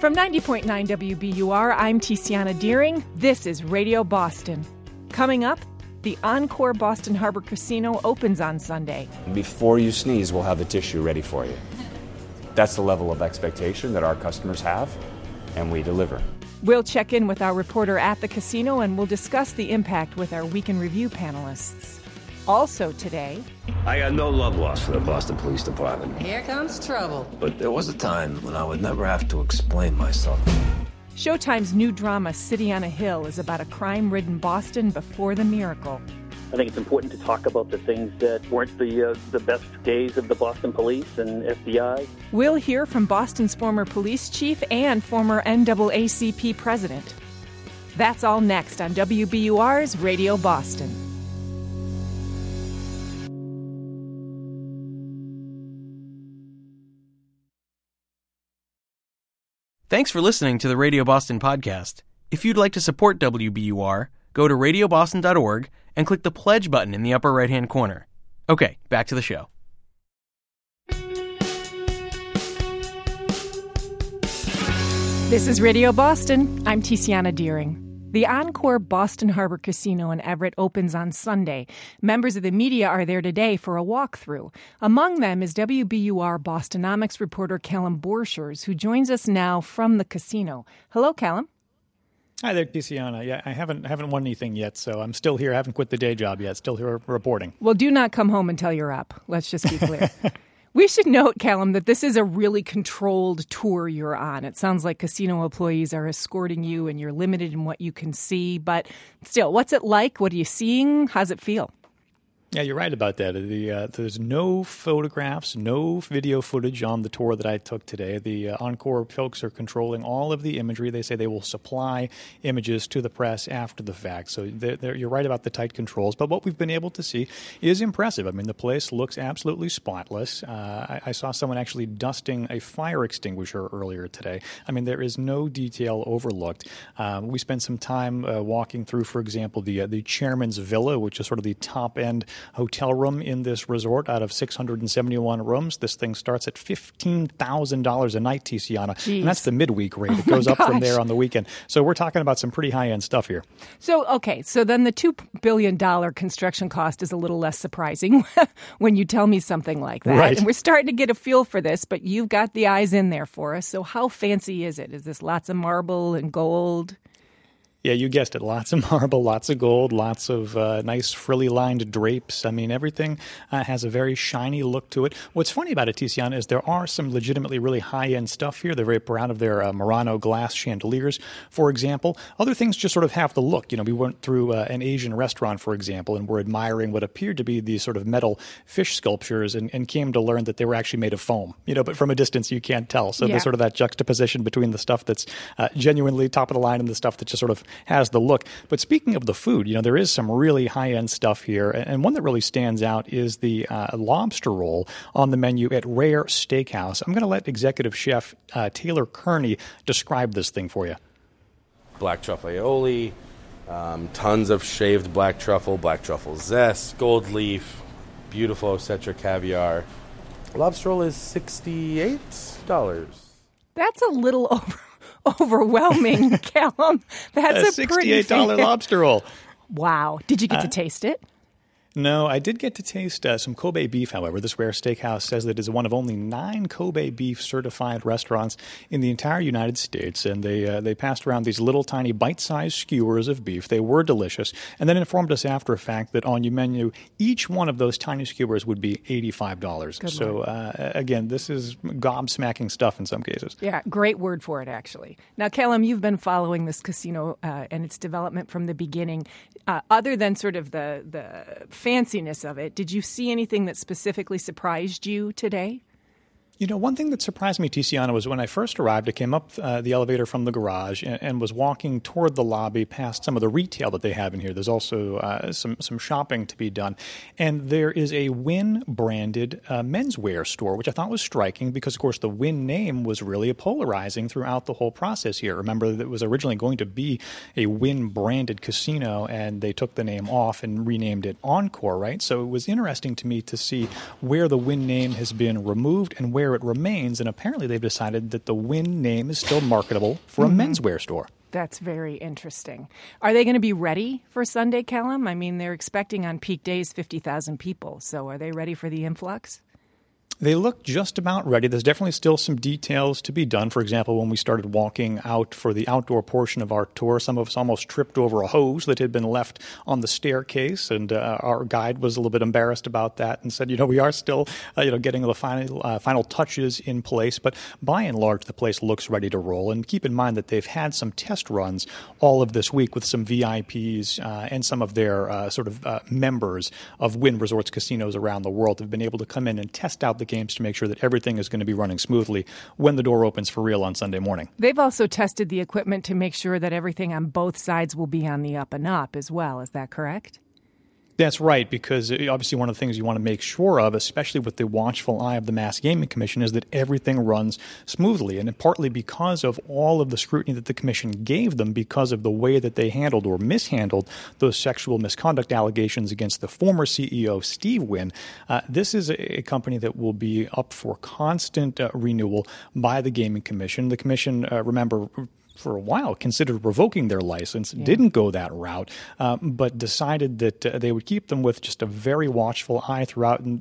From 90.9 WBUR, I'm Tiziana Deering. This is Radio Boston. Coming up, the Encore Boston Harbor Casino opens on Sunday. Before you sneeze, we'll have the tissue ready for you. That's the level of expectation that our customers have, and we deliver. We'll check in with our reporter at the casino, and we'll discuss the impact with our Week in Review panelists. Also today, I got no love lost for the Boston Police Department. Here comes trouble. But there was a time when I would never have to explain myself. Showtime's new drama, City on a Hill, is about a crime-ridden Boston before the miracle. I think it's important to talk about the things that weren't the best days of the Boston police and FBI. We'll hear from Boston's former police chief and former NAACP president. That's all next on WBUR's Radio Boston. Thanks for listening to the Radio Boston podcast. If you'd like to support WBUR, go to radioboston.org and click the pledge button in the upper right-hand corner. Okay, back to the show. This is Radio Boston. I'm Tiziana Deering. The Encore Boston Harbor Casino in Everett opens on Sunday. Members of the media are there today for a walkthrough. Among them is WBUR Bostonomics reporter Callum Borchers, who joins us now from the casino. Hello, Callum. Hi there, Tiziana. Yeah, I haven't won anything yet, so I'm still here. I haven't quit the day job yet. Still here reporting. Well, do not come home until you're up. Let's just be clear. We should note, Callum, that this is a really controlled tour you're on. It sounds like casino employees are escorting you and you're limited in what you can see. But still, what's it like? What are you seeing? How's it feel? Yeah, you're right about that. There's no photographs, no video footage on the tour that I took today. The Encore folks are controlling all of the imagery. They say they will supply images to the press after the fact. So you're right about the tight controls. But what we've been able to see is impressive. I mean, the place looks absolutely spotless. I saw someone actually dusting a fire extinguisher earlier today. I mean, there is no detail overlooked. We spent some time walking through, for example, the chairman's villa, which is sort of the top-end hotel room in this resort out of 671 rooms. This thing starts at $15,000 a night, Tiziana. Jeez. And that's the midweek rate. It goes up from there on the weekend. So we're talking about some pretty high-end stuff here. So then the $2 billion construction cost is a little less surprising when you tell me something like that. Right. And we're starting to get a feel for this, but you've got the eyes in there for us. So how fancy is it? Is this lots of marble and gold? Yeah, you guessed it. Lots of marble, lots of gold, lots of nice frilly-lined drapes. I mean, everything has a very shiny look to it. What's funny about it, Tiziana, is there are some legitimately really high-end stuff here. They're very proud of their Murano glass chandeliers, for example. Other things just sort of have the look. You know, we went through an Asian restaurant, for example, and were admiring what appeared to be these sort of metal fish sculptures and came to learn that they were actually made of foam. You know, but from a distance, you can't tell. So there's sort of that juxtaposition between the stuff that's genuinely top of the line and the stuff that just sort of has the look. But speaking of the food, you know, there is some really high-end stuff here. And one that really stands out is the lobster roll on the menu at Rare Steakhouse. I'm going to let executive chef Taylor Kearney describe this thing for you. Black truffle aioli, tons of shaved black truffle zest, gold leaf, beautiful Osetra caviar. Lobster roll is $68. That's a little overwhelming, Callum. That's a $68 lobster roll. Wow. Did you get to taste it? No, I did get to taste some Kobe beef, however. This Rare Steakhouse says that it is one of only 9 Kobe beef certified restaurants in the entire United States. And they passed around these little tiny bite-sized skewers of beef. They were delicious. And then informed us after a fact that on your menu, each one of those tiny skewers would be $85. Good so, again, this is gobsmacking stuff in some cases. Yeah, great word for it, actually. Now, Callum, you've been following this casino and its development from the beginning. Other than sort of the fanciness of it, did you see anything that specifically surprised you today? You know, one thing that surprised me, Tiziana, was when I first arrived, I came up the elevator from the garage and was walking toward the lobby past some of the retail that they have in here. There's also some shopping to be done. And there is a Wynn-branded menswear store, which I thought was striking because, of course, the Wynn name was really polarizing throughout the whole process here. Remember, that it was originally going to be a Wynn-branded casino, and they took the name off and renamed it Encore, right? So it was interesting to me to see where the Wynn name has been removed and where where it remains, and apparently they've decided that the Wynn name is still marketable for a menswear store. That's very interesting. Are they going to be ready for Sunday, Callum? I mean, they're expecting on peak days 50,000 people. So are they ready for the influx? They look just about ready. There's definitely still some details to be done. For example, when we started walking out for the outdoor portion of our tour, some of us almost tripped over a hose that had been left on the staircase, and our guide was a little bit embarrassed about that and said, we are still getting the final touches in place. But by and large, the place looks ready to roll. And keep in mind that they've had some test runs all of this week with some VIPs and some of their members of Wynn Resorts casinos around the world have been able to come in and test out the games to make sure that everything is going to be running smoothly when the door opens for real on Sunday morning. They've also tested the equipment to make sure that everything on both sides will be on the up and up as well. Is that correct? That's right, because obviously one of the things you want to make sure of, especially with the watchful eye of the Mass Gaming Commission, is that everything runs smoothly. And partly because of all of the scrutiny that the Commission gave them because of the way that they handled or mishandled those sexual misconduct allegations against the former CEO, Steve Wynn, this is a company that will be up for constant renewal by the Gaming Commission. The Commission, remember, for a while considered revoking their license, didn't go that route, but decided that they would keep them with just a very watchful eye throughout, and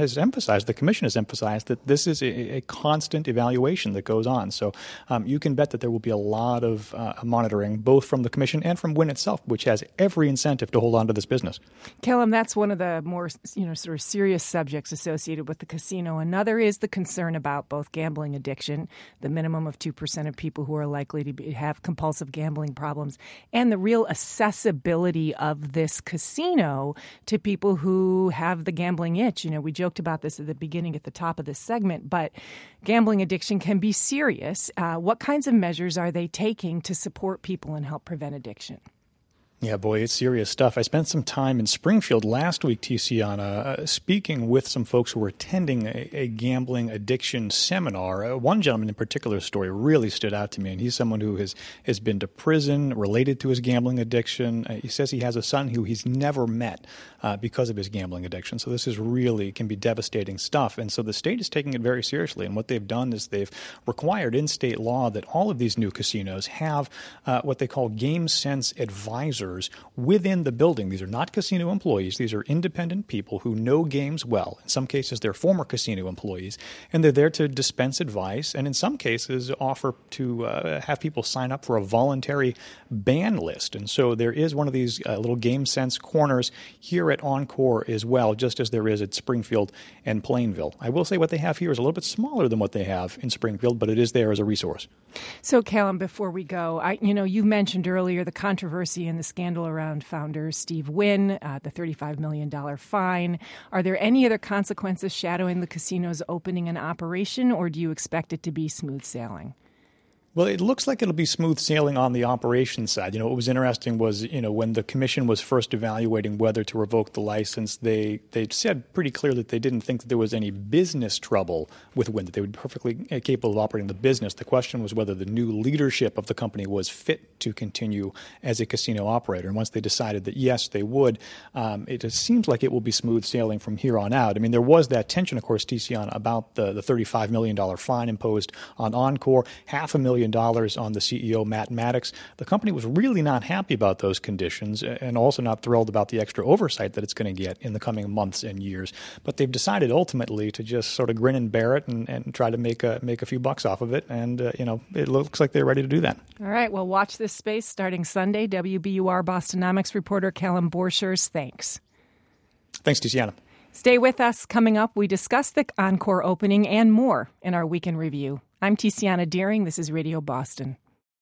the Commission has emphasized that this is a constant evaluation that goes on. So you can bet that there will be a lot of monitoring, both from the Commission and from Wynn itself, which has every incentive to hold on to this business. Callum, that's one of the more sort of serious subjects associated with the casino. Another is the concern about both gambling addiction, the minimum of 2% of people who are likely to have compulsive gambling problems, and the real accessibility of this casino to people who have the gambling itch. We joked about this at the beginning, at the top of this segment, but gambling addiction can be serious. What kinds of measures are they taking to support people and help prevent addiction? Yeah, boy, it's serious stuff. I spent some time in Springfield last week, Tiziana, speaking with some folks who were attending a gambling addiction seminar. One gentleman in particular story really stood out to me, and he's someone who has been to prison related to his gambling addiction. He says he has a son who he's never met because of his gambling addiction. So this is really can be devastating stuff. And so the state is taking it very seriously. And what they've done is they've required in state law that all of these new casinos have what they call game sense advisors within the building. These are not casino employees. These are independent people who know games well. In some cases, they're former casino employees, and they're there to dispense advice, and in some cases offer to have people sign up for a voluntary ban list. And so there is one of these little game sense corners here at Encore as well, just as there is at Springfield and Plainville. I will say what they have here is a little bit smaller than what they have in Springfield, but it is there as a resource. So, Callum, before we go, you mentioned earlier the controversy and the scandal around founder Steve Wynn, the $35 million fine. Are there any other consequences shadowing the casino's opening and operation, or do you expect it to be smooth sailing? Well, it looks like it'll be smooth sailing on the operations side. What was interesting was, when the commission was first evaluating whether to revoke the license, they said pretty clearly that they didn't think that there was any business trouble with Wynn, that they would be perfectly capable of operating the business. The question was whether the new leadership of the company was fit to continue as a casino operator. And once they decided that, yes, they would, it just seems like it will be smooth sailing from here on out. I mean, there was that tension, of course, Tiziana, about the $35 million fine imposed on Encore, $500,000 on the CEO, Matt Maddox. The company was really not happy about those conditions and also not thrilled about the extra oversight that it's going to get in the coming months and years. But they've decided ultimately to just sort of grin and bear it and try to make a few bucks off of it. And, it looks like they're ready to do that. All right. Well, watch this space starting Sunday. WBUR Bostonomics reporter Callum Borchers, thanks. Thanks, Tiziana. Stay with us. Coming up, we discuss the Encore opening and more in our Weekend Review. I'm Tiziana Deering. This is Radio Boston.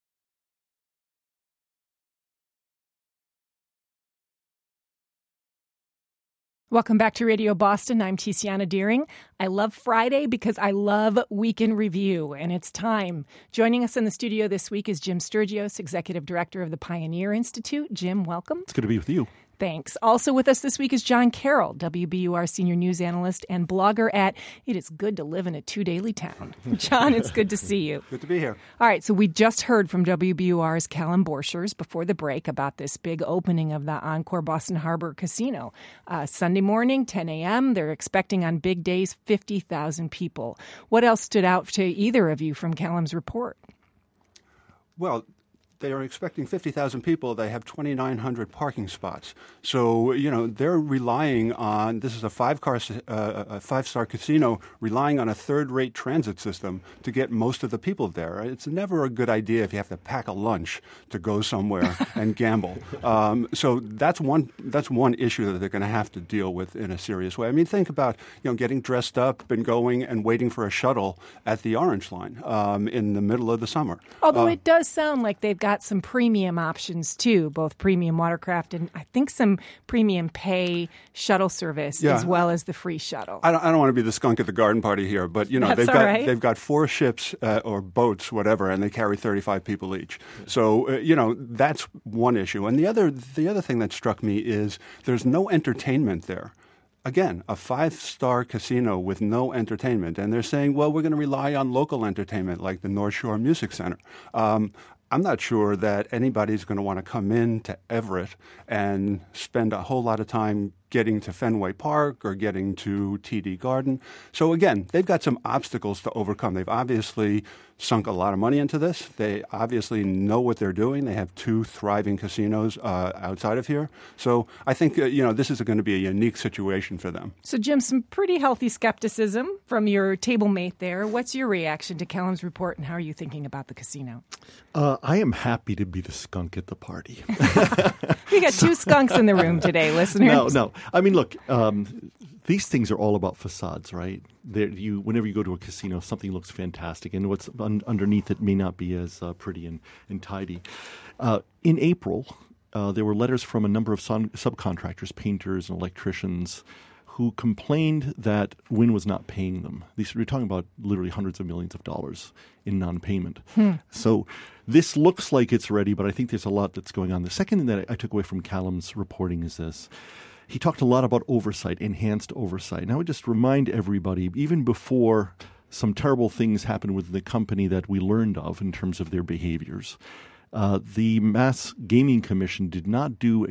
Welcome back to Radio Boston. I'm Tiziana Deering. I love Friday because I love Weekend Review, and it's time. Joining us in the studio this week is Jim Sturgios, Executive Director of the Pioneer Institute. Jim, welcome. It's good to be with you. Thanks. Also with us this week is John Carroll, WBUR senior news analyst and blogger at It Is Good to Live in a Two Daily Town. John, it's good to see you. Good to be here. All right, so we just heard from WBUR's Callum Borchers before the break about this big opening of the Encore Boston Harbor Casino. Sunday morning, 10 a.m., they're expecting on big days 50,000 people. What else stood out to either of you from Callum's report? Well, they are expecting 50,000 people. They have 2,900 parking spots. So, they're relying on, this is a five-star casino, relying on a third-rate transit system to get most of the people there. It's never a good idea if you have to pack a lunch to go somewhere and gamble. So that's one issue that they're going to have to deal with in a serious way. I mean, think about, getting dressed up and going and waiting for a shuttle at the Orange Line in the middle of the summer. Although it does sound like they've got some premium options too, both premium watercraft and I think some premium pay shuttle service as well as the free shuttle. I don't want to be the skunk at the garden party here, but they've got 4 ships or boats, whatever, and they carry 35 people each. So that's one issue. And the other thing that struck me is there's no entertainment there. Again, a 5-star casino with no entertainment. And they're saying, well, we're going to rely on local entertainment like the North Shore Music Center. I'm not sure that anybody's going to want to come in to Everett and spend a whole lot of time getting to Fenway Park or getting to TD Garden. So again, they've got some obstacles to overcome. They've obviously sunk a lot of money into this. They obviously know what they're doing. They have 2 thriving casinos outside of here. So I think, this is going to be a unique situation for them. So, Jim, some pretty healthy skepticism from your table mate there. What's your reaction to Callum's report, and how are you thinking about the casino? I am happy to be the skunk at the party. We got 2 skunks in the room today, listeners. No. I mean, look, these things are all about facades, right? Whenever you go to a casino, something looks fantastic, and what's underneath it may not be as pretty and tidy. In April, there were letters from a number of subcontractors, painters and electricians, who complained that Wynn was not paying them. We're talking about literally hundreds of millions of dollars in non-payment. So this looks like it's ready, but I think there's a lot that's going on. The second thing that I took away from Callum's reporting is this. He talked a lot about oversight, enhanced oversight. And I would just remind everybody, even before some terrible things happened with the company that we learned of in terms of their behaviors, the Mass Gaming Commission did not do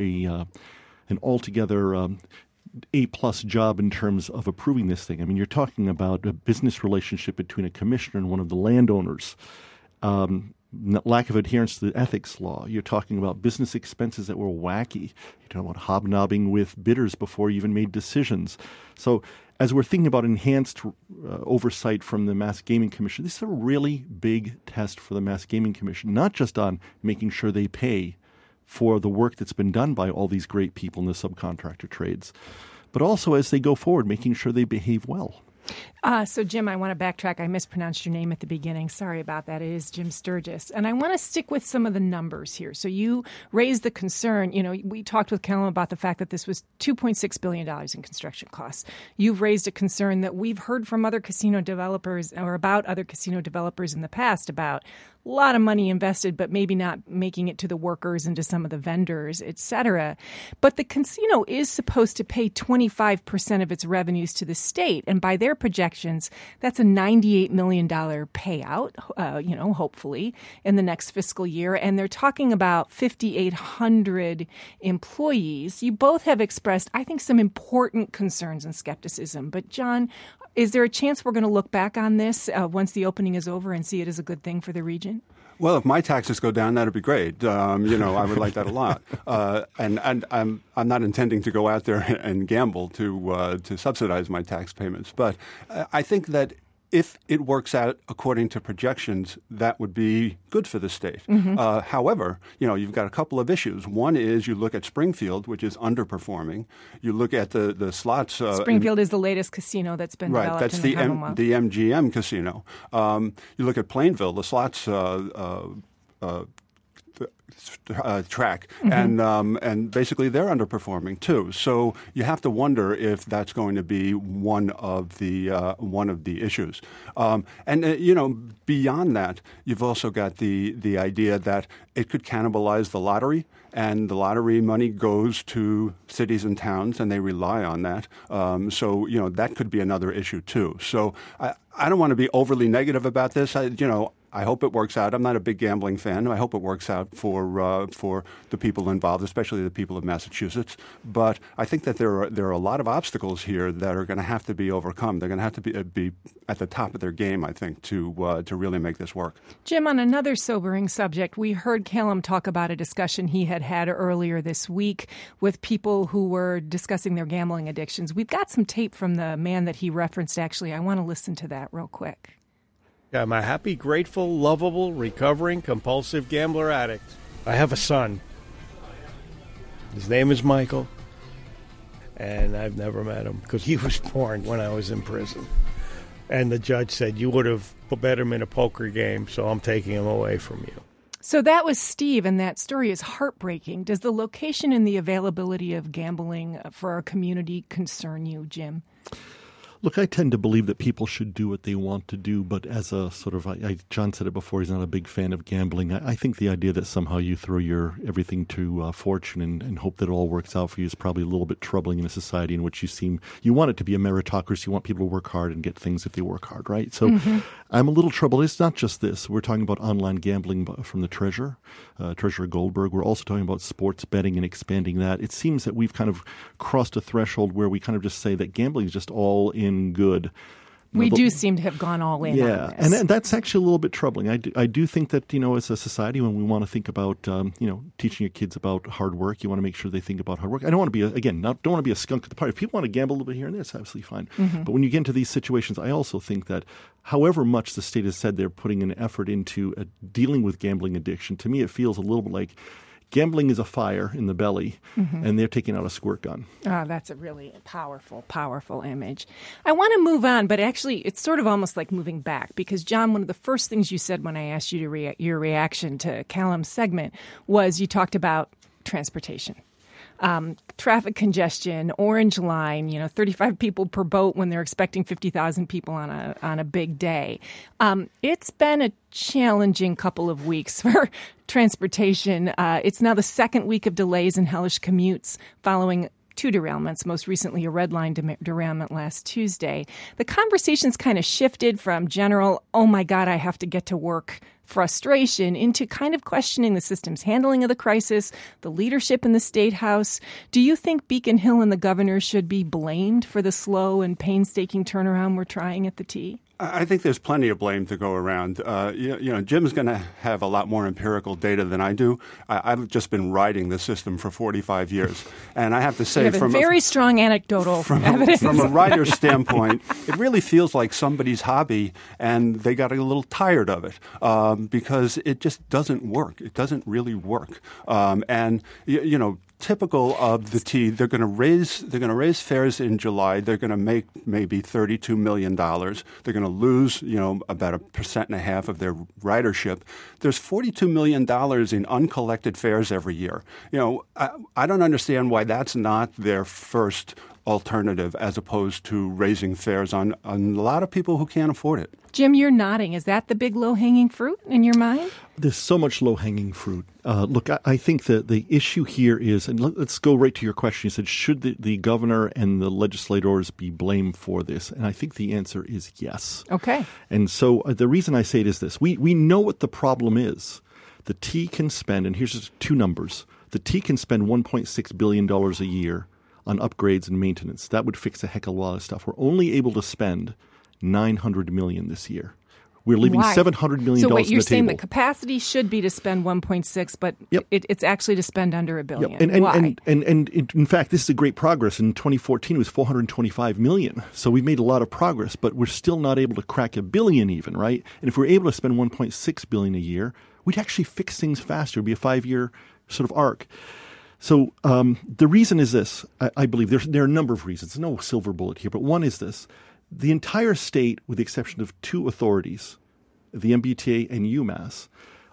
an altogether A-plus job in terms of approving this thing. I mean, you're talking about a business relationship between a commissioner and one of the landowners. Lack of adherence to the ethics law. You're talking about business expenses that were wacky. You're talking about hobnobbing with bidders before you even made decisions. So as we're thinking about enhanced oversight from the Mass Gaming Commission, this is a really big test for the Mass Gaming Commission, not just on making sure they pay for the work that's been done by all these great people in the subcontractor trades, but also as they go forward, making sure they behave well. So, Jim, I want to backtrack. I mispronounced your name at the beginning. Sorry about that. It is Jim Sturgis. And I want to stick with some of the numbers here. So you raised the concern. We talked with Callum about the fact that this was $2.6 billion in construction costs. You've raised a concern that we've heard from other casino developers or about other casino developers in the past about a lot of money invested, but maybe not making it to the workers and to some of the vendors, et cetera. But the casino is supposed to pay 25% of its revenues to the state. And by their projections, that's a $98 million payout, hopefully, in the next fiscal year. And they're talking about 5,800 employees. You both have expressed, I think, some important concerns and skepticism. But, John, is there a chance we're going to look back on this once the opening is over and see it as a good thing for the region? Well, if my taxes go down, that'd be great. I would like that a lot. And I'm not intending to go out there and gamble to subsidize my tax payments. But I think that if it works out according to projections, that would be good for the state. Mm-hmm. However, you've got a couple of issues. One is you look at Springfield, which is underperforming. You look at the slots. Springfield is the latest casino that's been developed that's in the Commonwealth. The MGM casino. You look at Plainville, the slots track, and basically they're underperforming too. So you have to wonder if that's going to be one of the issues. Beyond that, you've also got the idea that it could cannibalize the lottery. And the lottery money goes to cities and towns, and they rely on that. So that could be another issue too. So I don't want to be overly negative about this. I hope it works out. I'm not a big gambling fan. I hope it works out for the people involved, especially the people of Massachusetts. But I think that there are a lot of obstacles here that are going to have to be overcome. They're going to have to be at the top of their game, I think, to really make this work. Jim, on another sobering subject, we heard Callum talk about a discussion he had earlier this week with people who were discussing their gambling addictions. We've got some tape from the man that he referenced, actually. I want to listen to that real quick. I'm a happy, grateful, lovable, recovering, compulsive gambler addict. I have a son. His name is Michael, and I've never met him because he was born when I was in prison. And the judge said, you would have bet him in a poker game, so I'm taking him away from you. So that was Steve, and that story is heartbreaking. Does the location and the availability of gambling for our community concern you, Jim? Look, I tend to believe that people should do what they want to do, but as a sort of, John said it before, he's not a big fan of gambling. I think the idea that somehow you throw your everything to fortune and hope that it all works out for you is probably a little bit troubling in a society in which you want it to be a meritocracy. You want people to work hard and get things if they work hard, right? So I'm a little troubled. It's not just this. We're talking about online gambling from the Treasurer Goldberg. We're also talking about sports betting and expanding that. It seems that we've kind of crossed a threshold where we kind of just say that gambling is just all in good. We do seem to have gone all in on this. And that's actually a little bit troubling. I do think that, as a society, when we want to think about, teaching your kids about hard work, you want to make sure they think about hard work. I don't want to be, don't want to be a skunk at the party. If people want to gamble a little bit here and there, it's absolutely fine. But when you get into these situations, I also think that however much the state has said they're putting an effort into dealing with gambling addiction, to me it feels a little bit like gambling is a fire in the belly, and they're taking out a squirt gun. Oh, that's a really powerful, powerful image. I want to move on, but actually it's sort of almost like moving back because, John, one of the first things you said when I asked you to your reaction to Callum's segment was you talked about transportation. Traffic congestion, orange line, 35 people per boat when they're expecting 50,000 people on a big day. It's been a challenging couple of weeks for transportation. It's now the second week of delays and hellish commutes following two derailments, most recently a red line derailment last Tuesday. The conversation's kind of shifted from general, oh my God, I have to get to work frustration into kind of questioning the system's handling of the crisis, the leadership in the State House. Do you think Beacon Hill and the governor should be blamed for the slow and painstaking turnaround we're trying at the T? I think there's plenty of blame to go around. Jim's going to have a lot more empirical data than I do. I've just been riding the system for 45 years. And I have to say, from very strong anecdotal evidence. From a rider's standpoint, it really feels like somebody's hobby and they got a little tired of it because it just doesn't work. It doesn't really work. Typical of the T, they're going to raise fares in July. They're going to make maybe $32 million. They're going to lose, about 1.5% of their ridership. There's $42 million in uncollected fares every year. I don't understand why that's not their first alternative as opposed to raising fares on a lot of people who can't afford it. Jim, you're nodding. Is that the big low-hanging fruit in your mind? There's so much low-hanging fruit. Look, I think that the issue here is, and let's go right to your question. You said, should the governor and the legislators be blamed for this? And I think the answer is yes. Okay. And so the reason I say it is this. We know what the problem is. The T can spend, and here's just two numbers. The T can spend $1.6 billion a year on upgrades and maintenance. That would fix a heck of a lot of stuff. We're only able to spend $900 million this year. We're leaving $700 million on the table. So wait, you're saying the capacity should be to spend 1.6, but it's actually to spend under $1 billion. Yep. Why? And in fact, this is a great progress. In 2014, it was $425 million. So we've made a lot of progress, but we're still not able to crack $1 billion even, right? And if we're able to spend $1.6 billion a year, we'd actually fix things faster. It'd be a 5-year sort of arc. So the reason is this. I believe there are a number of reasons. There's no silver bullet here, but one is this. The entire state, with the exception of two authorities, the MBTA and UMass,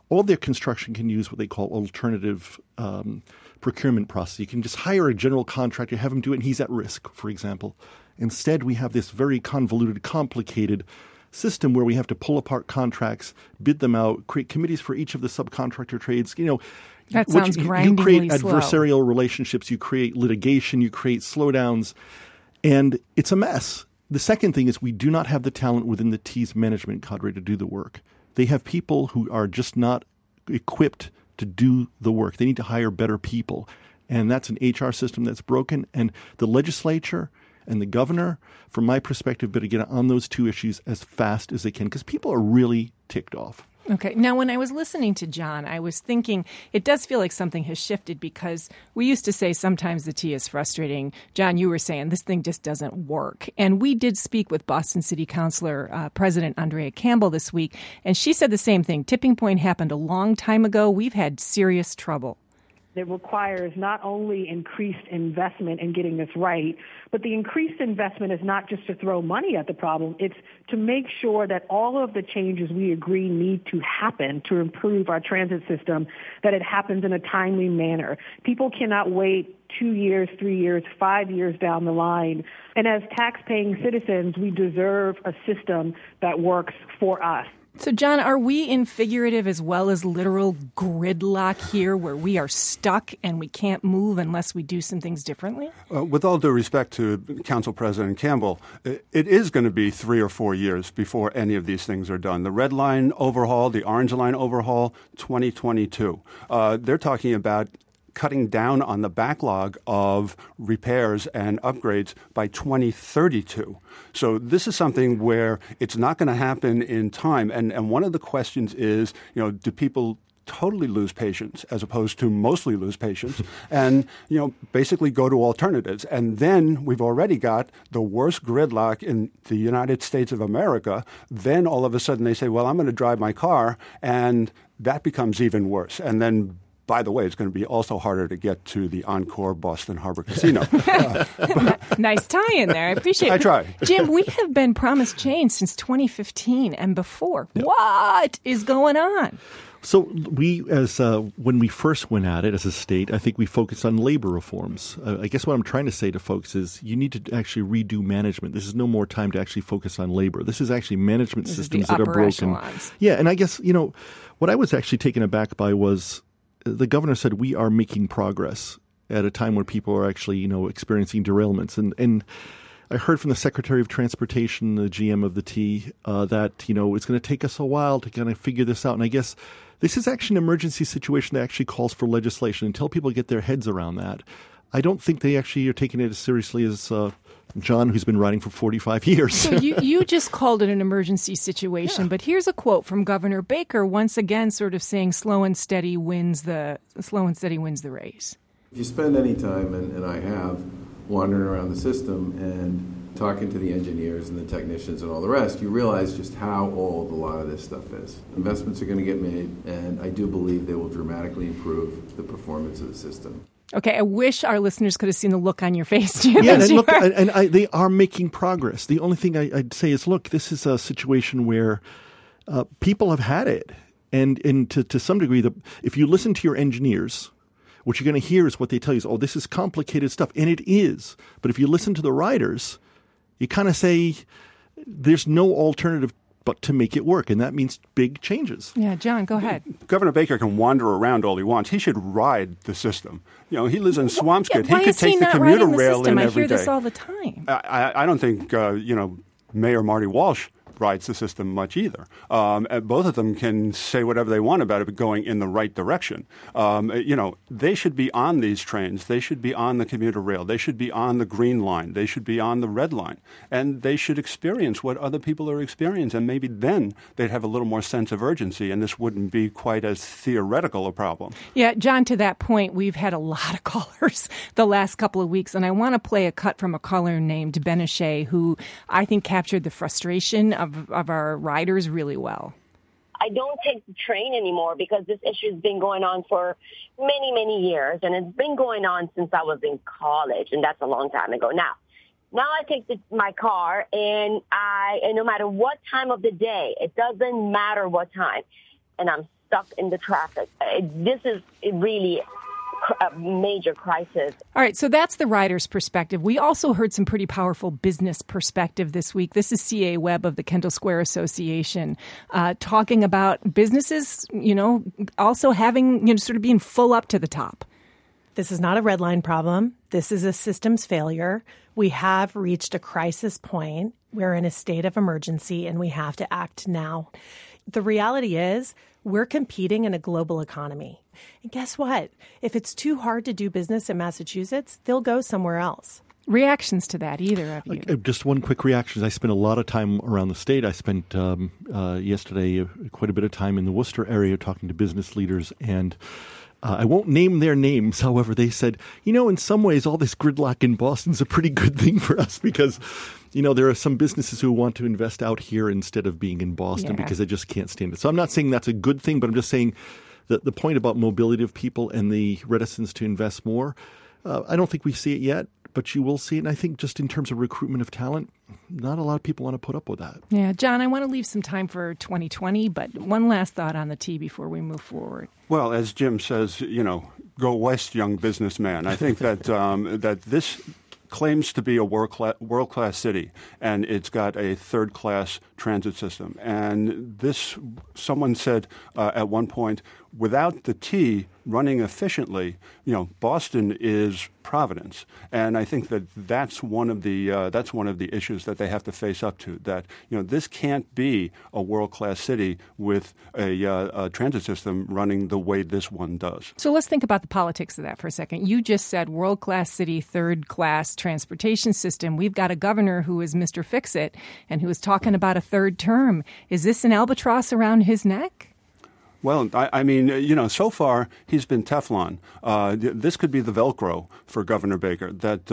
all their construction can use what they call alternative procurement process. You can just hire a general contractor, have him do it, and he's at risk, for example. Instead, we have this very convoluted, complicated system where we have to pull apart contracts, bid them out, create committees for each of the subcontractor trades. That sounds grindingly You create slow. adversarial relationships, you create litigation, you create slowdowns, and it's a mess. The second thing is we do not have the talent within the T's management cadre to do the work. They have people who are just not equipped to do the work. They need to hire better people. And that's an HR system that's broken. And the legislature and the governor, from my perspective, better get on those two issues as fast as they can because people are really ticked off. Okay. Now, when I was listening to John, I was thinking it does feel like something has shifted because we used to say sometimes the T is frustrating. John, you were saying this thing just doesn't work. And we did speak with Boston City Councilor President Andrea Campbell this week, and she said the same thing. Tipping point happened a long time ago. We've had serious trouble. It requires not only increased investment in getting this right, but the increased investment is not just to throw money at the problem. It's to make sure that all of the changes we agree need to happen to improve our transit system, that it happens in a timely manner. People cannot wait 2 years, 3 years, 5 years down the line. And as tax-paying citizens, we deserve a system that works for us. So, John, are we in figurative as well as literal gridlock here where we are stuck and we can't move unless we do some things differently? With all due respect to Council President Campbell, it is going to be 3 or 4 years before any of these things are done. The Red Line overhaul, the Orange Line overhaul, 2022. They're talking about cutting down on the backlog of repairs and upgrades by 2032. So this is something where it's not going to happen in time. And one of the questions is, do people totally lose patience as opposed to mostly lose patience and, basically go to alternatives? And then we've already got the worst gridlock in the United States of America. Then all of a sudden they say, well, I'm going to drive my car, and that becomes even worse. And then, by the way, it's going to be also harder to get to the Encore Boston Harbor Casino. Nice tie-in there. I appreciate it. I try. Jim, we have been promised change since 2015 and before. Yeah. What is going on? So we, when we first went at it as a state, I think we focused on labor reforms. I guess what I'm trying to say to folks is you need to actually redo management. This is no more time to actually focus on labor. This is actually management systems that are broken. Echelons. Yeah, and I guess, what I was actually taken aback by was the governor said we are making progress at a time where people are actually, experiencing derailments. And I heard from the Secretary of Transportation, the GM of the T, that, it's going to take us a while to kind of figure this out. And I guess this is actually an emergency situation that actually calls for legislation. Until people get their heads around that, I don't think they actually are taking it as seriously as John, who's been riding for 45 years. So you just called it an emergency situation, but here's a quote from Governor Baker, once again sort of saying slow and steady wins the race. If you spend any time, and I have, wandering around the system and talking to the engineers and the technicians and all the rest, you realize just how old a lot of this stuff is. Investments are going to get made, and I do believe they will dramatically improve the performance of the system. Okay, I wish our listeners could have seen the look on your face, Jim. Yeah, and look, they are making progress. The only thing I'd say is, look, this is a situation where people have had it. And to some degree, if you listen to your engineers, what you're going to hear is what they tell you is, oh, this is complicated stuff. And it is. But if you listen to the riders, you kind of say there's no alternative but to make it work, and that means big changes. Yeah, John, go ahead. Governor Baker can wander around all he wants. He should ride the system. He lives in Swampscott. He could take the commuter rail in every day. I hear this all the time. I don't think, Mayor Marty Walsh rides the system much either. And both of them can say whatever they want about it, but going in the right direction. They should be on these trains. They should be on the commuter rail. They should be on the Green Line. They should be on the Red Line. And they should experience what other people are experiencing. And maybe then they'd have a little more sense of urgency, and this wouldn't be quite as theoretical a problem. Yeah, John, to that point, we've had a lot of callers the last couple of weeks, and I want to play a cut from a caller named Ben O'Shea, who I think captured the frustration of our riders really well. I don't take the train anymore because this issue has been going on for many, many years, and it's been going on since I was in college, and that's a long time ago. Now I take my car, and no matter what time of the day, it doesn't matter what time, and I'm stuck in the traffic. This is really a major crisis. All right, so that's the rider's perspective. We also heard some pretty powerful business perspective this week. This is C.A. Webb of the Kendall Square Association talking about businesses, also having, sort of being full up to the top. This is not a red line problem. This is a systems failure. We have reached a crisis point. We're in a state of emergency, and we have to act now. The reality is we're competing in a global economy. And guess what? If it's too hard to do business in Massachusetts, they'll go somewhere else. Reactions to that, either of you? Just one quick reaction. I spent a lot of time around the state. I spent yesterday quite a bit of time in the Worcester area talking to business leaders, and I won't name their names. However, they said, in some ways, all this gridlock in Boston is a pretty good thing for us because, there are some businesses who want to invest out here instead of being in Boston because they just can't stand it. So I'm not saying that's a good thing, but I'm just saying that the point about mobility of people and the reticence to invest more, I don't think we see it yet, but you will see it. And I think just in terms of recruitment of talent, not a lot of people want to put up with that. Yeah, John, I want to leave some time for 2020, but one last thought on the T before we move forward. Well, as Jim says, go west, young businessman. I think that that this claims to be a world-class city, and it's got a third-class transit system. And someone said at one point, without the T running efficiently, Boston is Providence. And I think that that's one of the issues that they have to face up to. That this can't be a world-class city with a transit system running the way this one does. So let's think about the politics of that for a second. You just said world-class city, third-class transportation system. We've got a governor who is Mr. Fix-It and who is talking about a third term. Is this an albatross around his neck? Well, I mean, so far he's been Teflon. This could be the Velcro for Governor Baker. That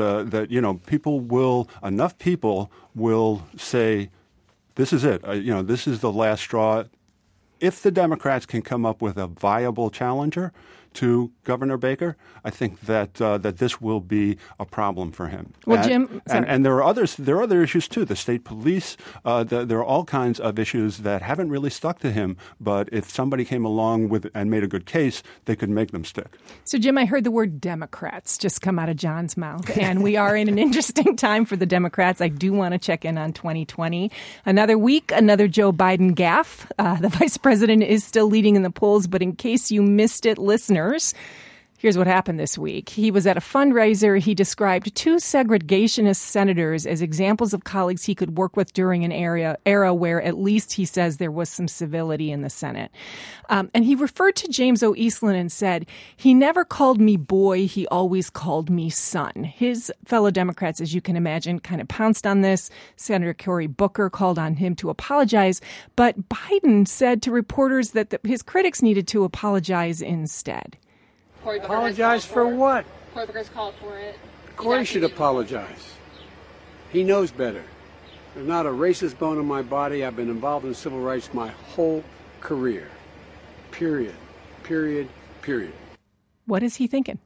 enough people will say, this is it. This is the last straw. If the Democrats can come up with a viable challenger to Governor Baker, I think that this will be a problem for him. Well, Jim, and there are others. There are other issues too. The state police. There are all kinds of issues that haven't really stuck to him. But if somebody came along and made a good case, they could make them stick. So, Jim, I heard the word Democrats just come out of John's mouth, and we are in an interesting time for the Democrats. I do want to check in on 2020. Another week, another Joe Biden gaffe. The vice president is still leading in the polls, but in case you missed it, listeners, here's what happened this week. He was at a fundraiser. He described two segregationist senators as examples of colleagues he could work with during an era where at least he says there was some civility in the Senate. And he referred to James O. Eastland and said, he never called me boy, he always called me son. His fellow Democrats, as you can imagine, kind of pounced on this. Senator Cory Booker called on him to apologize. But Biden said to reporters that his critics needed to apologize instead. Apologize for what? Cory Booker's called for it. Cory should apologize. He knows better. There's not a racist bone in my body. I've been involved in civil rights my whole career. Period. Period. Period. What is he thinking?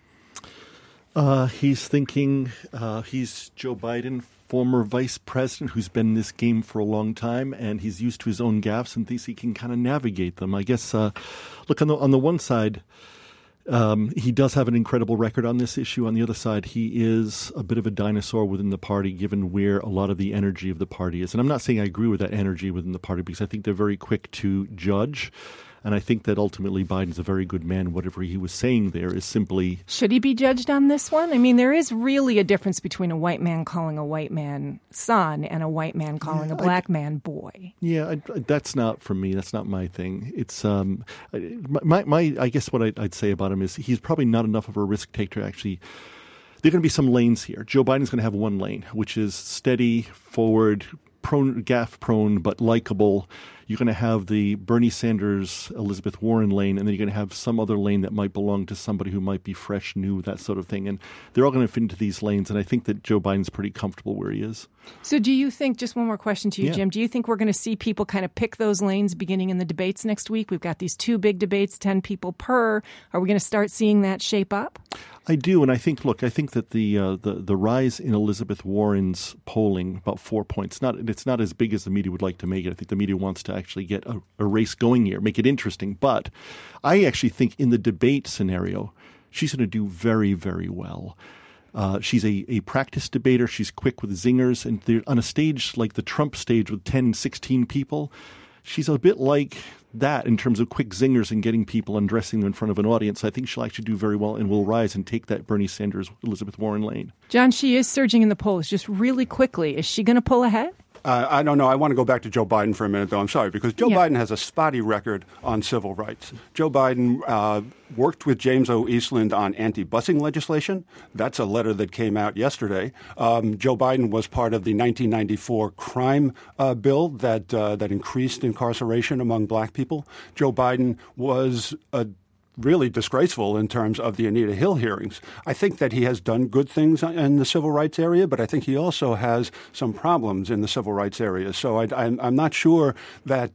He's thinking he's Joe Biden, former vice president who's been in this game for a long time, and he's used to his own gaffes and thinks he can kind of navigate them. I guess, look, on the one side, he does have an incredible record on this issue. On the other side, he is a bit of a dinosaur within the party, given where a lot of the energy of the party is. And I'm not saying I agree with that energy within the party, because I think they're very quick to judge. And I think that ultimately Biden's a very good man. Whatever he was saying there is simply... Should he be judged on this one? I mean, there is really a difference between a white man calling a white man son and a white man calling a black man boy. Yeah, that's not for me. That's not my thing. It's I guess what I'd say about him is he's probably not enough of a risk taker, actually. There are going to be some lanes here. Joe Biden's going to have one lane, which is steady, forward, gaffe-prone, but likable. You're going to have the Bernie Sanders, Elizabeth Warren lane, and then you're going to have some other lane that might belong to somebody who might be fresh, new, that sort of thing. And they're all going to fit into these lanes, and I think that Joe Biden's pretty comfortable where he is. So do you think, just one more question to you, Jim, do you think we're going to see people kind of pick those lanes beginning in the debates next week? We've got these two big debates, 10 people per. Are we going to start seeing that shape up? I do, and I think that the rise in Elizabeth Warren's polling, about 4 points, it's not as big as the media would like to make it. I think the media wants to actually get a race going here, make it interesting. But I actually think in the debate scenario, she's going to do very, very well. She's a practice debater. She's quick with zingers. And on a stage like the Trump stage with 10, 16 people, she's a bit like that in terms of quick zingers and getting people and dressing them in front of an audience. I think she'll actually do very well and will rise and take that Bernie Sanders, Elizabeth Warren lane. John, she is surging in the polls just really quickly. Is she going to pull ahead? I don't know. I want to go back to Joe Biden for a minute, though. I'm sorry, because Joe Biden has a spotty record on civil rights. Joe Biden worked with James O. Eastland on anti-busing legislation. That's a letter that came out yesterday. Joe Biden was part of the 1994 crime bill that increased incarceration among black people. Joe Biden was really disgraceful in terms of the Anita Hill hearings. I think that he has done good things in the civil rights area, but I think he also has some problems in the civil rights area. So I'm not sure that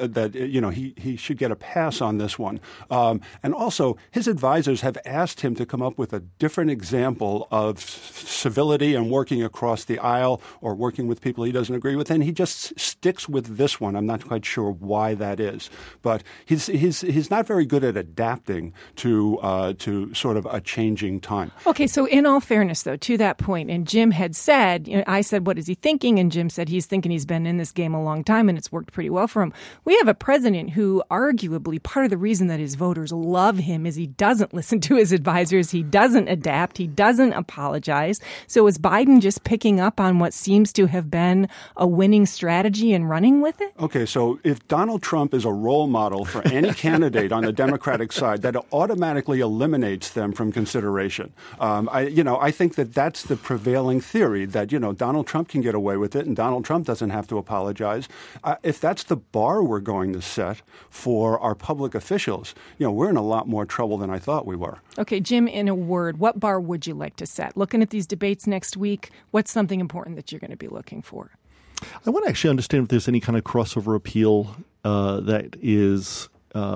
he should get a pass on this one. And also, his advisors have asked him to come up with a different example of civility and working across the aisle or working with people he doesn't agree with, and he just sticks with this one. I'm not quite sure why that is, but he's not very good at adapting to sort of a changing time. Okay, so in all fairness, though, to that point, and Jim had said, I said, what is he thinking? And Jim said he's thinking he's been in this game a long time and it's worked pretty well for him. We have a president who arguably part of the reason that his voters love him is he doesn't listen to his advisors. He doesn't adapt. He doesn't apologize. So is Biden just picking up on what seems to have been a winning strategy and running with it? Okay, so if Donald Trump is a role model for any candidate on the Democratic side, that automatically eliminates them from consideration. I think that that's the prevailing theory, that, Donald Trump can get away with it and Donald Trump doesn't have to apologize. If that's the bar we're going to set for our public officials, we're in a lot more trouble than I thought we were. Okay, Jim, in a word, what bar would you like to set? Looking at these debates next week, what's something important that you're going to be looking for? I want to actually understand if there's any kind of crossover appeal that is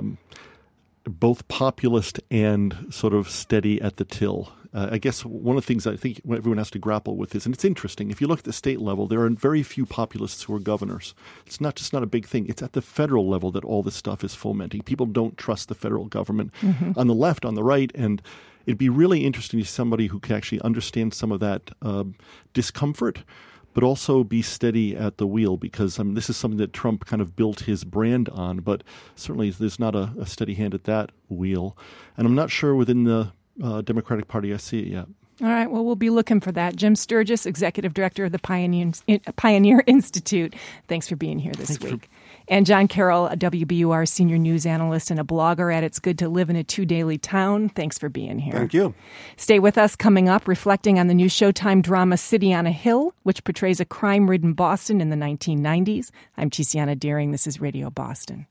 both populist and sort of steady at the till. I guess one of the things I think everyone has to grapple with is, and it's interesting, if you look at the state level, there are very few populists who are governors. It's not a big thing. It's at the federal level that all this stuff is fomenting. People don't trust the federal government on the left, on the right, and it'd be really interesting to see somebody who can actually understand some of that discomfort, but also be steady at the wheel, because this is something that Trump kind of built his brand on, but certainly there's not a steady hand at that wheel. And I'm not sure within the Democratic Party I see it yet. All right, well, we'll be looking for that. Jim Sturgis, Executive Director of the Pioneer Institute. Thanks for being here this week. And John Carroll, a WBUR senior news analyst and a blogger at It's Good to Live in a Two Daily Town. Thanks for being here. Thank you. Stay with us. Coming up, reflecting on the new Showtime drama City on a Hill, which portrays a crime-ridden Boston in the 1990s. I'm Tiziana Deering. This is Radio Boston.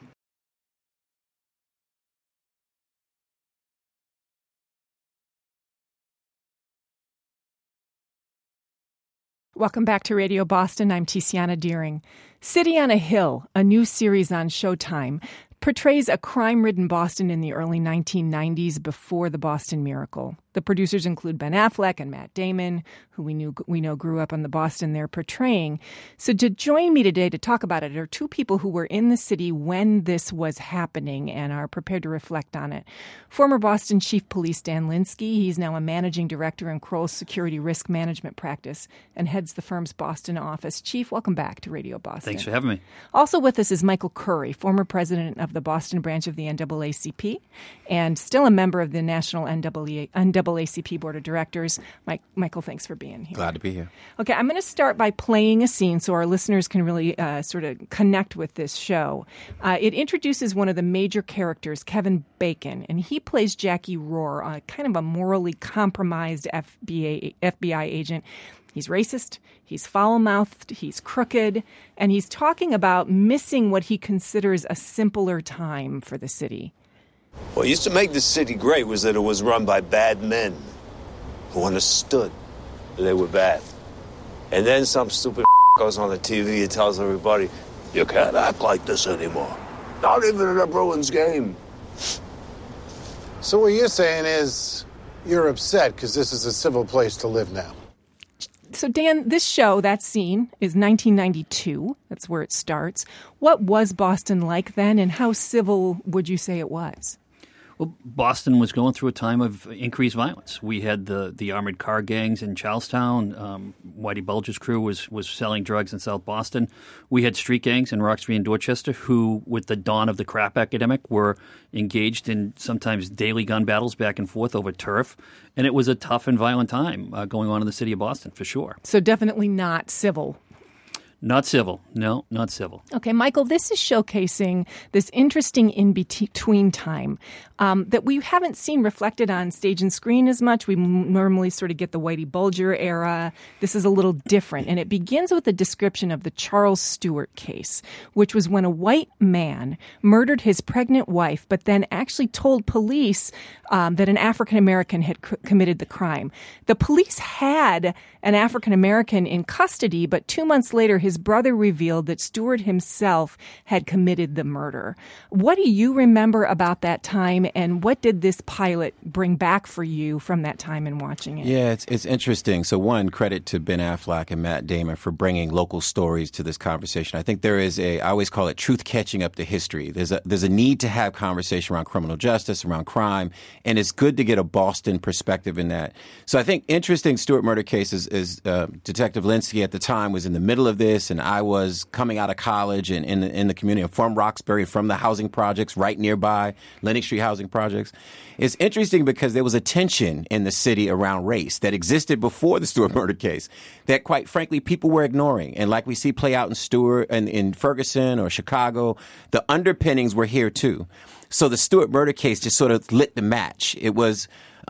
Welcome back to Radio Boston. I'm Tiziana Deering. City on a Hill, a new series on Showtime, portrays a crime-ridden Boston in the early 1990s before the Boston Miracle. The producers include Ben Affleck and Matt Damon, who we know grew up in the Boston they're portraying. So to join me today to talk about it are two people who were in the city when this was happening and are prepared to reflect on it. Former Boston Chief Police Dan Linsky, he's now a managing director in Kroll's Security Risk Management Practice and heads the firm's Boston office. Chief, welcome back to Radio Boston. Thanks for having me. Also with us is Michael Curry, former president of the Boston branch of the NAACP and still a member of the National NAACP Board of Directors. Michael, thanks for being here. Glad to be here. Okay, I'm going to start by playing a scene so our listeners can really sort of connect with this show. It introduces one of the major characters, Kevin Bacon, and he plays Jackie Rohr, kind of a morally compromised FBI agent. He's racist, he's foul-mouthed, he's crooked, and he's talking about missing what he considers a simpler time for the city. What used to make the city great was that it was run by bad men who understood that they were bad. And then some stupid goes on the TV and tells everybody, you can't act like this anymore. Not even in a Bruins game. So what you're saying is you're upset because this is a civil place to live now. So, Dan, this show, that scene, is 1992. That's where it starts. What was Boston like then, and how civil would you say it was? Well, Boston was going through a time of increased violence. We had the armored car gangs in Charlestown. Whitey Bulger's crew was selling drugs in South Boston. We had street gangs in Roxbury and Dorchester who, with the dawn of the crap epidemic, were engaged in sometimes daily gun battles back and forth over turf. And it was a tough and violent time going on in the city of Boston, for sure. So definitely not civil. Not civil. No, not civil. Okay, Michael, this is showcasing this interesting in-between time that we haven't seen reflected on stage and screen as much. We normally sort of get the Whitey Bulger era. This is a little different. And it begins with a description of the Charles Stewart case, which was when a white man murdered his pregnant wife, but then actually told police that an African-American had committed the crime. The police had an African-American in custody, but 2 months later, his brother revealed that Stewart himself had committed the murder. What do you remember about that time, and what did this pilot bring back for you from that time in watching it? Yeah, it's interesting. So one, credit to Ben Affleck and Matt Damon for bringing local stories to this conversation. I think there is I always call it truth catching up to history. There's a need to have conversation around criminal justice, around crime, and it's good to get a Boston perspective in that. So I think interesting Stewart murder case is Detective Linsky at the time was in the middle of this, and I was coming out of college and in the community. I'm from Roxbury, from the housing projects right nearby, Lenox Street housing projects. It's interesting because there was a tension in the city around race that existed before the Stewart murder case that, quite frankly, people were ignoring. And like we see play out in Stewart and in Ferguson or Chicago, the underpinnings were here too. So the Stewart murder case just sort of lit the match. It was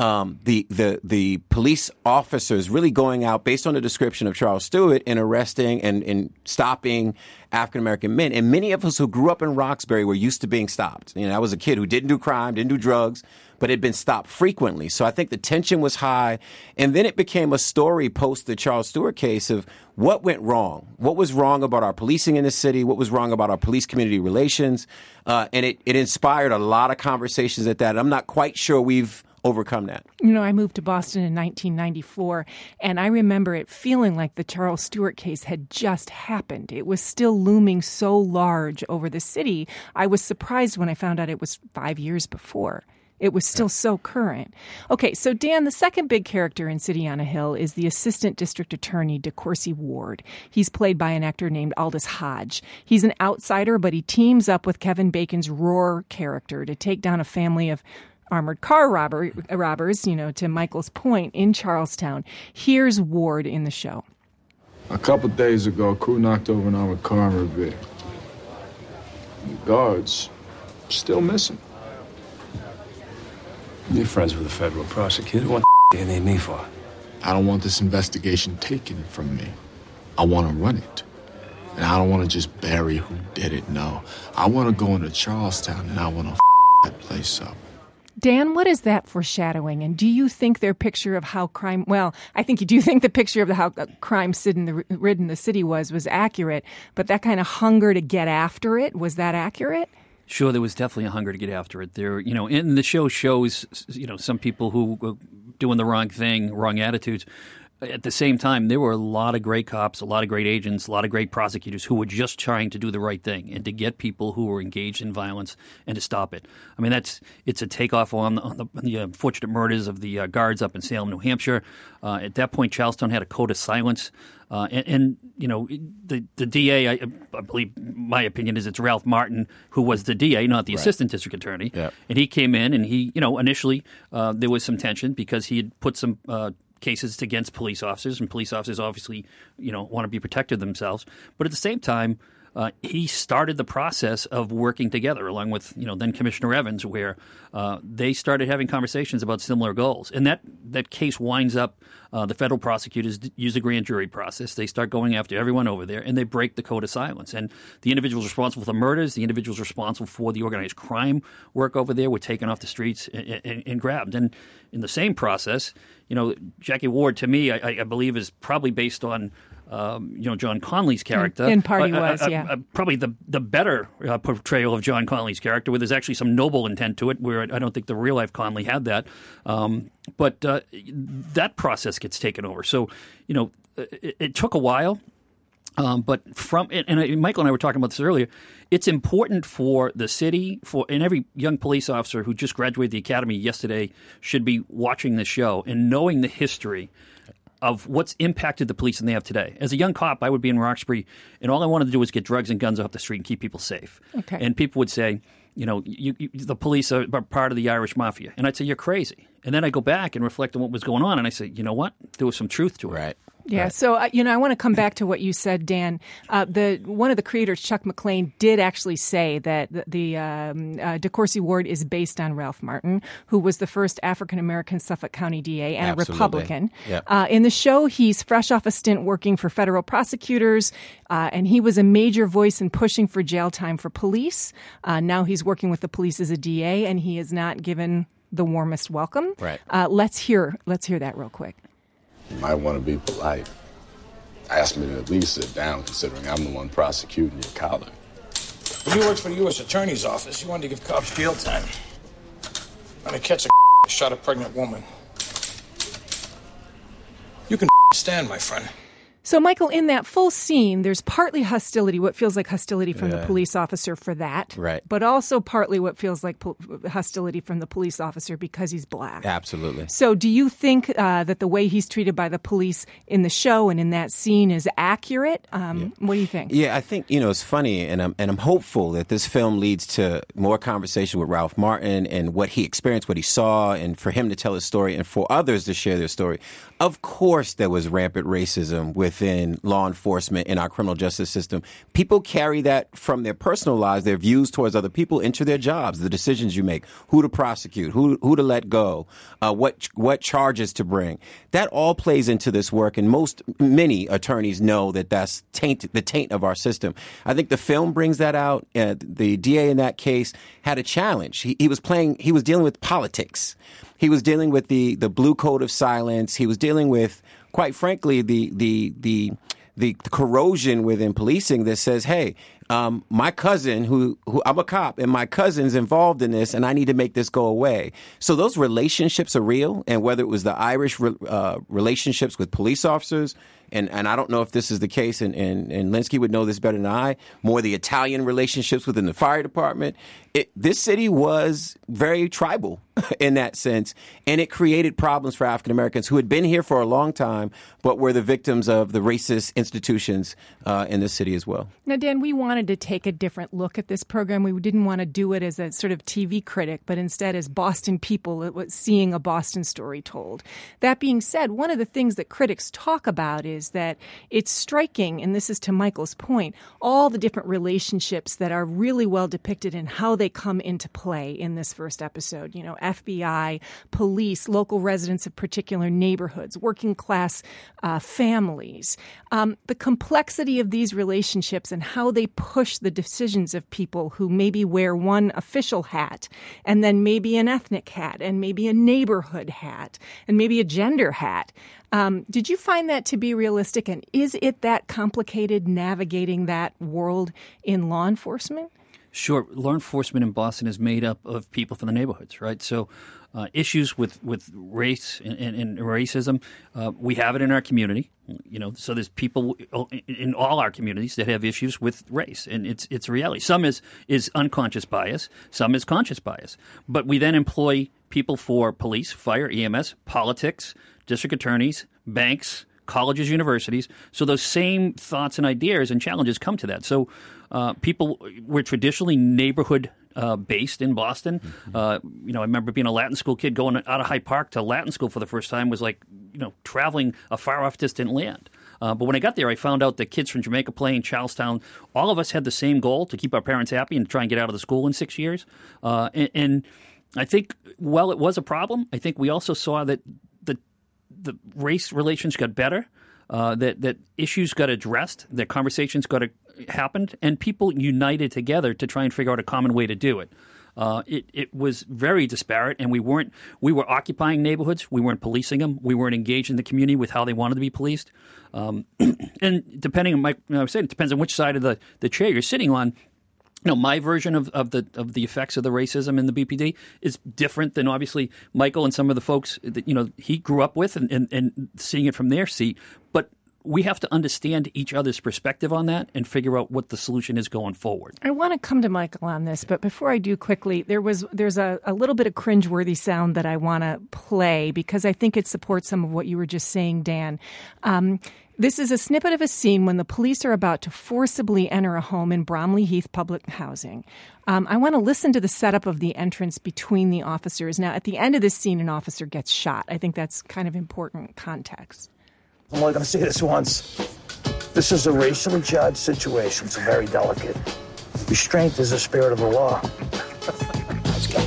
the police officers really going out based on the description of Charles Stewart and arresting and stopping African-American men. And many of us who grew up in Roxbury were used to being stopped. You know, I was a kid who didn't do crime, didn't do drugs, but had been stopped frequently. So I think the tension was high. And then it became a story post the Charles Stewart case of what went wrong. What was wrong about our policing in the city? What was wrong about our police-community relations? And it inspired a lot of conversations at that. I'm not quite sure we've overcome that. You know, I moved to Boston in 1994, and I remember it feeling like the Charles Stewart case had just happened. It was still looming so large over the city. I was surprised when I found out it was 5 years before. It was still so current. Okay, so Dan, the second big character in City on a Hill is the Assistant District Attorney, DeCourcy Ward. He's played by an actor named Aldous Hodge. He's an outsider, but he teams up with Kevin Bacon's Roar character to take down a family of armored car robbers, you know, to Michael's point, in Charlestown. Here's Ward in the show. A couple days ago, a crew knocked over an armored car in Revere. The guards still missing. You're friends with a federal prosecutor. What the do you need me for? I don't want this investigation taken from me. I want to run it. And I don't want to just bury who did it, no. I want to go into Charlestown and I want to that place up. Dan, what is that foreshadowing? And do you think their picture of how crime, well, I think you do think the picture of how crime ridden the city was accurate, but that kind of hunger to get after it, was that accurate? Sure, there was definitely a hunger to get after it. There, you know, and the show shows, you know, some people who were doing the wrong thing, wrong attitudes. At the same time, there were a lot of great cops, a lot of great agents, a lot of great prosecutors who were just trying to do the right thing and to get people who were engaged in violence and to stop it. I mean, it's a takeoff on the unfortunate murders of the guards up in Salem, New Hampshire. At that point, Charlestown had a code of silence. And you know, the DA, I believe, my opinion is it's Ralph Martin, who was the DA, not the assistant district attorney. Yep. And he came in and he, you know, initially there was some tension because he had put some cases against police officers, and police officers obviously, you know, want to be protected themselves. But at the same time, he started the process of working together along with, you know, then Commissioner Evans, where they started having conversations about similar goals. And that case winds up, the federal prosecutors use a grand jury process. They start going after everyone over there, and they break the code of silence. And the individuals responsible for the murders, the individuals responsible for the organized crime work over there were taken off the streets and grabbed. And in the same process, you know, Jackie Ward, to me, I believe is probably based on you know, John Conley's character. In part he was, yeah. Probably the better portrayal of John Conley's character, where there's actually some noble intent to it, where I don't think the real-life Conley had that. But that process gets taken over. So, you know, it took a while. But Michael and I were talking about this earlier. It's important for the city, and every young police officer who just graduated the academy yesterday should be watching this show and knowing the history of what's impacted the police than they have today. As a young cop, I would be in Roxbury, and all I wanted to do was get drugs and guns off the street and keep people safe. Okay. And people would say, the police are part of the Irish mafia. And I'd say, you're crazy. And then I go back and reflect on what was going on, and I say, you know what? There was some truth to it. Right. Yeah, so, I want to come back to what you said, Dan. One of the creators, Chuck McLean, did actually say that the DeCourcy Ward is based on Ralph Martin, who was the first African-American Suffolk County DA and Absolutely. a Republican. Yep. In the show, he's fresh off a stint working for federal prosecutors, and he was a major voice in pushing for jail time for police. Now he's working with the police as a DA, and he is not given the warmest welcome. Right. Let's hear that real quick. You might want to be polite. Ask me to at least sit down, considering I'm the one prosecuting your collar. When you worked for the U.S. Attorney's Office, you wanted to give cops jail time. When they catch a shot a pregnant woman. You can stand, my friend. So, Michael, in that full scene, there's partly hostility, what feels like hostility from the police officer for that. Right. But also partly what feels like hostility from the police officer because he's black. Absolutely. So do you think that the way he's treated by the police in the show and in that scene is accurate? What do you think? Yeah, I think, it's funny, and I'm hopeful that this film leads to more conversation with Ralph Martin and what he experienced, what he saw, and for him to tell his story and for others to share their story. Of course, there was rampant racism within law enforcement in our criminal justice system. People carry that from their personal lives, their views towards other people, into their jobs, the decisions you make, who to prosecute, who to let go, what charges to bring. That all plays into this work, and many attorneys know that that's the taint of our system. I think the film brings that out. The DA in that case had a challenge. He was dealing with politics. He was dealing with the blue code of silence. He was dealing with, quite frankly, the corrosion within policing that says, hey, my cousin, who I'm a cop, and my cousin's involved in this, and I need to make this go away. So those relationships are real, and whether it was the Irish relationships with police officers, and I don't know if this is the case, and Linsky would know this better than I, more the Italian relationships within the fire department. This city was very tribal in that sense, and it created problems for African Americans who had been here for a long time, but were the victims of the racist institutions in the city as well. Now, Dan, we wanted to take a different look at this program. We didn't want to do it as a sort of TV critic, but instead as Boston people seeing a Boston story told. That being said, one of the things that critics talk about is that it's striking, and this is to Michael's point, all the different relationships that are really well depicted and how they come into play in this first episode. FBI, police, local residents of particular neighborhoods, working class families. The complexity of these relationships and how they push the decisions of people who maybe wear one official hat and then maybe an ethnic hat and maybe a neighborhood hat and maybe a gender hat. Did you find that to be realistic? And is it that complicated navigating that world in law enforcement? Sure. Law enforcement in Boston is made up of people from the neighborhoods, right? So issues with race and racism, we have it in our community. So there's people in all our communities that have issues with race, and it's a reality. Some is unconscious bias, some is conscious bias. But we then employ people for police, fire, EMS, politics, district attorneys, banks, colleges, universities. So those same thoughts and ideas and challenges come to that. So people were traditionally neighborhood based in Boston. I remember being a Latin school kid going out of Hyde Park to Latin school for the first time was like, traveling a far off distant land. But when I got there, I found out that kids from Jamaica Plain, Charlestown, all of us had the same goal to keep our parents happy and try and get out of the school in 6 years. And I think, while it was a problem, I think we also saw that the race relations got better, that issues got addressed, that conversations happened, and people united together to try and figure out a common way to do it. It was very disparate, and we were occupying neighborhoods. We weren't policing them. We weren't engaged in the community with how they wanted to be policed. And depending on I was saying, it depends on which side of the chair you're sitting on. My version of the effects of the racism in the BPD is different than obviously Michael and some of the folks that he grew up with and seeing it from their seat. But we have to understand each other's perspective on that and figure out what the solution is going forward. I want to come to Michael on this, but before I do quickly, there's a little bit of cringeworthy sound that I want to play because I think it supports some of what you were just saying, Dan. This is a snippet of a scene when the police are about to forcibly enter a home in Bromley Heath public housing. I want to listen to the setup of the entrance between the officers. Now, at the end of this scene, an officer gets shot. I think that's kind of important context. I'm only going to say this once. This is a racially charged situation. It's very delicate. Restraint is the spirit of the law. Let's go.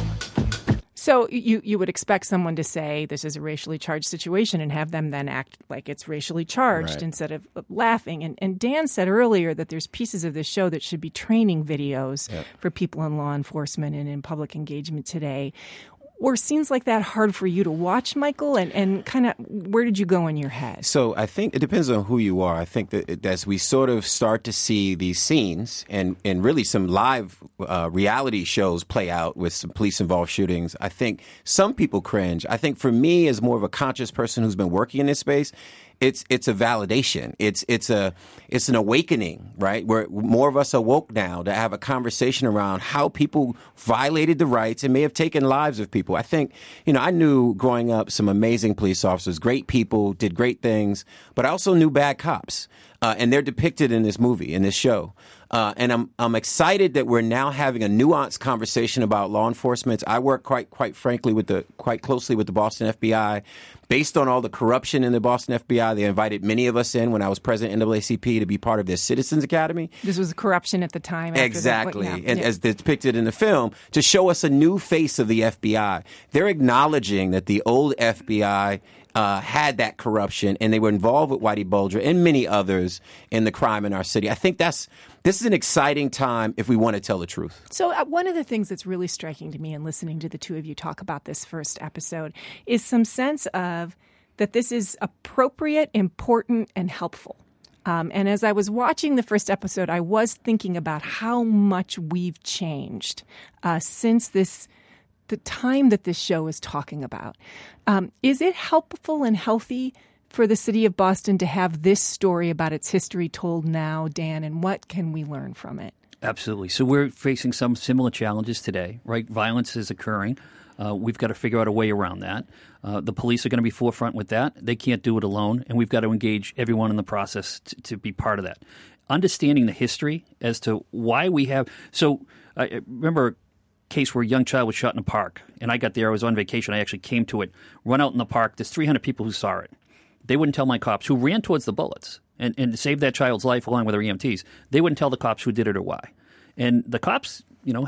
So you would expect someone to say this is a racially charged situation and have them then act like it's racially charged instead of laughing. And Dan said earlier that there's pieces of this show that should be training videos for people in law enforcement and in public engagement today. Were scenes like that hard for you to watch, Michael? And kind of where did you go in your head? So I think it depends on who you are. I think that as we sort of start to see these scenes and really some live reality shows play out with some police-involved shootings, I think some people cringe. I think for me, as more of a conscious person who's been working in this space, it's a validation. It's an awakening, right? Where more of us are woke now to have a conversation around how people violated the rights and may have taken lives of people. I think, I knew growing up some amazing police officers, great people, did great things, but I also knew bad cops. And they're depicted in this movie, in this show. And I'm excited that we're now having a nuanced conversation about law enforcement. I work quite frankly quite closely with the Boston FBI. Based on all the corruption in the Boston FBI, they invited many of us in when I was president of NAACP to be part of their Citizens Academy. This was corruption at the time. Exactly. And as depicted in the film, to show us a new face of the FBI. They're acknowledging that the old FBI had that corruption, and they were involved with Whitey Bulger and many others in the crime in our city. I think this is an exciting time if we want to tell the truth. So one of the things that's really striking to me in listening to the two of you talk about this first episode is some sense of that this is appropriate, important, and helpful. And as I was watching the first episode, I was thinking about how much we've changed since the time that this show is talking about. Is it helpful and healthy for the city of Boston to have this story about its history told now, Dan, and what can we learn from it? Absolutely. So we're facing some similar challenges today, right? Violence is occurring. We've got to figure out a way around that. The police are going to be forefront with that. They can't do it alone, and we've got to engage everyone in the process to be part of that. Understanding the history as to why we have – so I remember – case where a young child was shot in a park, and I got there. I was on vacation. I actually came to it, run out in the park. There's 300 people who saw it. They wouldn't tell my cops who ran towards the bullets and saved that child's life along with their EMTs. They wouldn't tell the cops who did it or why. And the cops,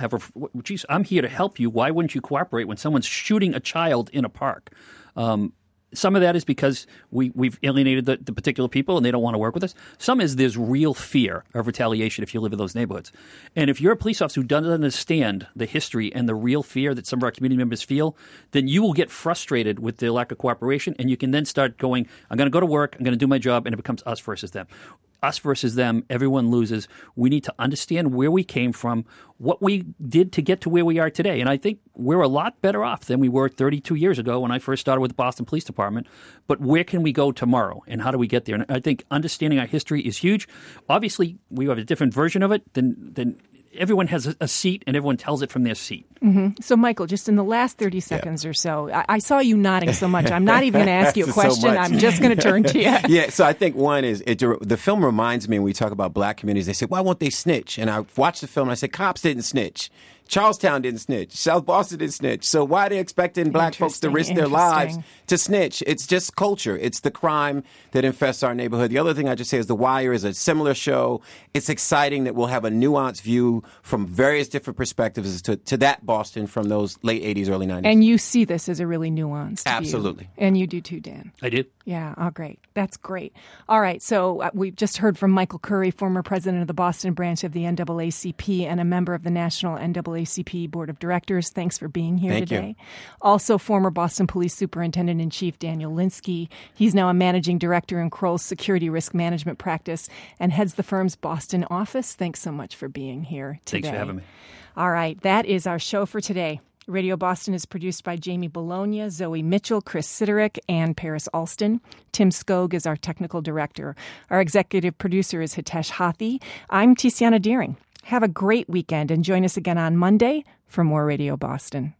geez, I'm here to help you. Why wouldn't you cooperate when someone's shooting a child in a park? Some of that is because we've alienated the particular people and they don't want to work with us. Some is there's real fear of retaliation if you live in those neighborhoods. And if you're a police officer who doesn't understand the history and the real fear that some of our community members feel, then you will get frustrated with the lack of cooperation, and you can then start going, I'm going to go to work, I'm going to do my job, and it becomes us versus them. Us versus them, everyone loses. We need to understand where we came from, what we did to get to where we are today. And I think we're a lot better off than we were 32 years ago when I first started with the Boston Police Department. But where can we go tomorrow, and how do we get there? And I think understanding our history is huge. Obviously, we have a different version of it than everyone has a seat, and everyone tells it from their seat. Mm-hmm. So, Michael, just in the last 30 seconds or so, I saw you nodding so much. I'm not even going to ask you a question. So I'm just going to turn to you. Yeah, so I think one is, the film reminds me when we talk about black communities, they say, why won't they snitch? And I watched the film and I said, cops didn't snitch. Charlestown didn't snitch. South Boston didn't snitch. So why are they expecting black folks to risk their lives to snitch? It's just culture. It's the crime that infests our neighborhood. The other thing I just say is The Wire is a similar show. It's exciting that we'll have a nuanced view from various different perspectives to that Boston from those late 80s, early 90s. And you see this as a really nuanced Absolutely. view. And you do too, Dan. I do. Yeah. Oh, great. That's great. All right. So we've just heard from Michael Curry, former president of the Boston branch of the NAACP and a member of the National NAACP Board of Directors. Thanks for being here today. You. Also, former Boston Police Superintendent-in-Chief Daniel Linsky. He's now a managing director in Kroll's Security Risk Management Practice and heads the firm's Boston office. Thanks so much for being here today. Thanks for having me. All right. That is our show for today. Radio Boston is produced by Jamie Bologna, Zoe Mitchell, Chris Siderick, and Paris Alston. Tim Skog is our technical director. Our executive producer is Hitesh Hathi. I'm Tiziana Dearing. Have a great weekend and join us again on Monday for more Radio Boston.